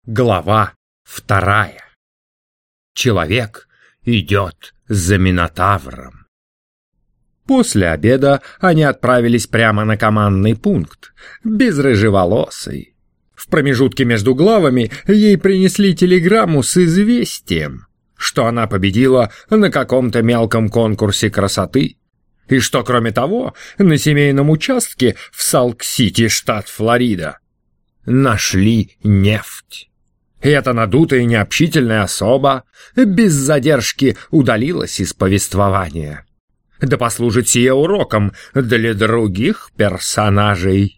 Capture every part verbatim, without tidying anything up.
Глава вторая. Человек идет за Минотавром. После обеда они отправились прямо на командный пункт, без рыжеволосой. В промежутке между главами ей принесли телеграмму с известием, что она победила на каком-то мелком конкурсе красоты, и что, кроме того, на семейном участке в Салк-Сити, штат Флорида, нашли нефть. И эта надутая и необщительная особа без задержки удалилась из повествования. Да послужит сие уроком для других персонажей.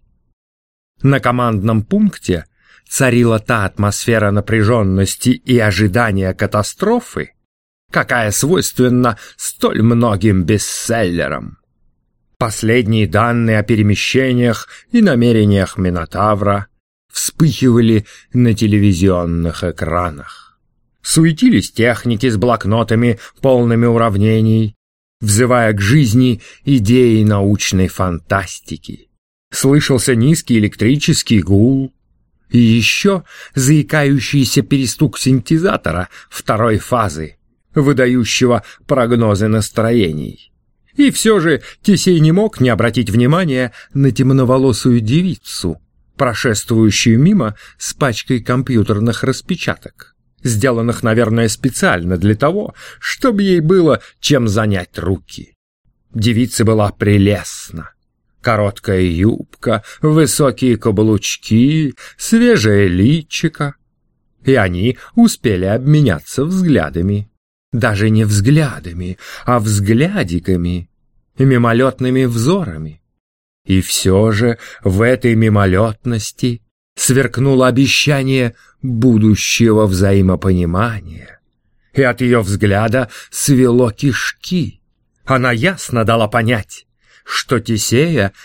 На командном пункте царила та атмосфера напряженности и ожидания катастрофы, какая свойственна столь многим бестселлерам. Последние данные о перемещениях и намерениях Минотавра вспыхивали на телевизионных экранах. Суетились техники с блокнотами, полными уравнений, взывая к жизни идеи научной фантастики. Слышался низкий электрический гул и еще заикающийся перестук синтезатора второй фазы, выдающего прогнозы настроений. И все же Тесей не мог не обратить внимания на темноволосую девицу, прошествующую мимо с пачкой компьютерных распечаток, сделанных, наверное, специально для того, чтобы ей было чем занять руки. Девица была прелестна. Короткая юбка, высокие каблучки, свежее личико. И они успели обменяться взглядами. Даже не взглядами, а взглядиками, мимолетными взорами. И все же в этой мимолетности сверкнуло обещание будущего взаимопонимания. И от ее взгляда свело кишки. Она ясно дала понять, что Тесея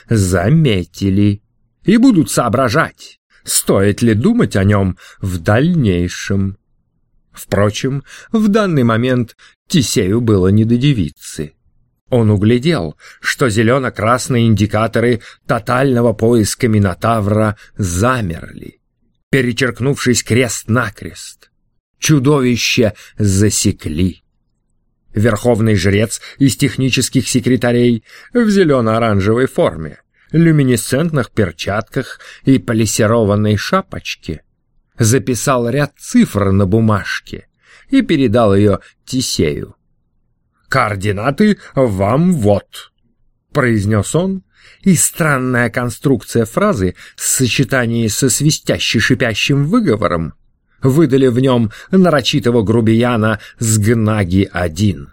заметили и будут соображать, стоит ли думать о нем в дальнейшем. Впрочем, в данный момент Тесею было не до девицы. Он углядел, что зелено-красные индикаторы тотального поиска Минотавра замерли, перечеркнувшись крест-накрест. Чудовище засекли. Верховный жрец из технических секретарей в зелено-оранжевой форме, люминесцентных перчатках и полисированной шапочке записал ряд цифр на бумажке и передал ее Тесею. «Координаты вам вот», — произнес он, и странная конструкция фразы в сочетании со свистяще-шипящим выговором выдали в нем нарочитого грубияна с Гнаги-один.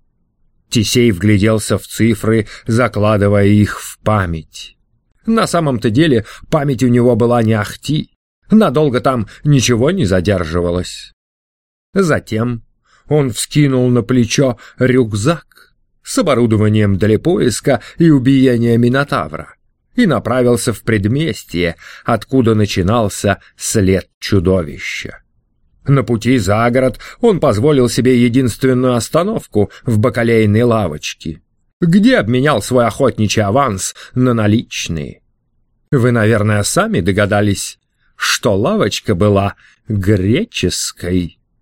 Тесей вгляделся в цифры, закладывая их в память. На самом-то деле память у него была не ахти, надолго там ничего не задерживалось. Затем он вскинул на плечо рюкзак с оборудованием для поиска и убиения Минотавра и направился в предместье, откуда начинался след чудовища. На пути за город он позволил себе единственную остановку в бакалейной лавочке, где обменял свой охотничий аванс на наличные. Вы, наверное, сами догадались, что лавочка была греческой.